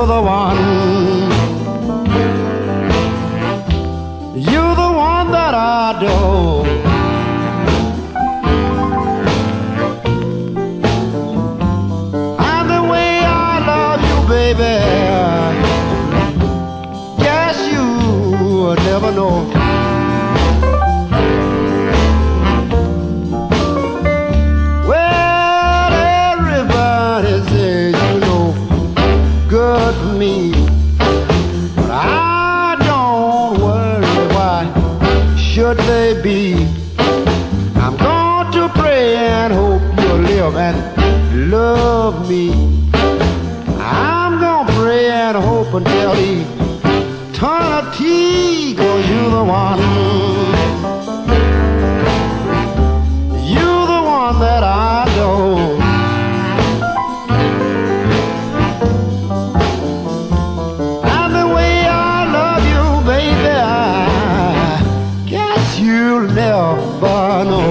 you're the one. You're the one that I adore. And the way I love you, baby, guess you would never know. Well, everybody says you know good for me, but I don't worry. Why should they be? I'm going to pray and hope you'll live and love me. I'm gonna pray and hope until eternity, 'cause you're the one. You're the one that I adore. And the way I love you, baby, I guess you'll never know.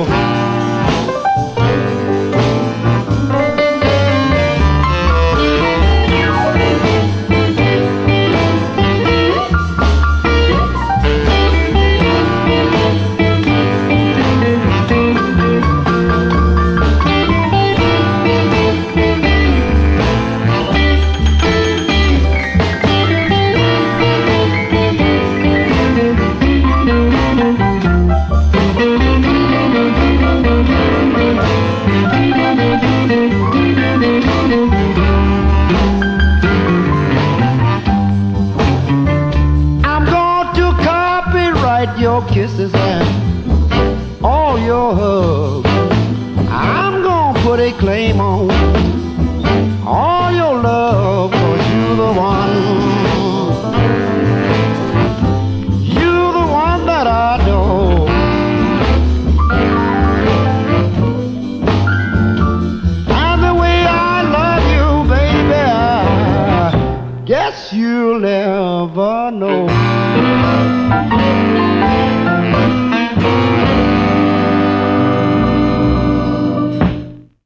Your kisses and all your hugs. I'm gonna put a claim on all your love, 'cause you're the one. You're the one that I adore. And the way I love you, baby, I guess you'll never know.